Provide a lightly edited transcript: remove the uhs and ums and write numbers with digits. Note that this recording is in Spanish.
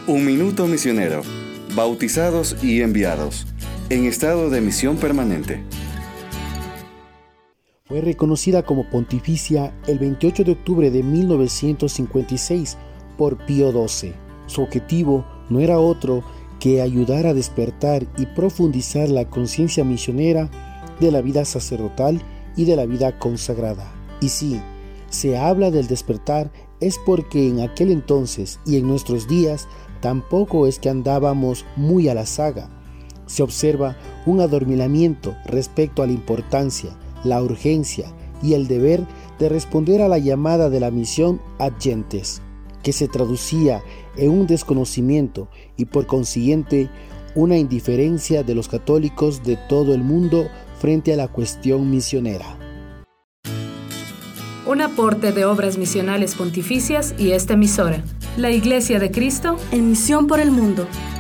Un minuto misionero, bautizados y enviados, en estado de misión permanente. Fue reconocida como pontificia el 28 de octubre de 1956 por Pío XII. Su objetivo no era otro que ayudar a despertar y profundizar la conciencia misionera de la vida sacerdotal y de la vida consagrada. Y sí, se habla del despertar es porque en aquel entonces y en nuestros días tampoco es que andábamos muy a la saga. Se observa un adormilamiento respecto a la importancia, la urgencia y el deber de responder a la llamada de la misión ad gentes, que se traducía en un desconocimiento y por consiguiente una indiferencia de los católicos de todo el mundo frente a la cuestión misionera. Un aporte de Obras Misionales Pontificias y esta emisora, la Iglesia de Cristo en misión por el mundo.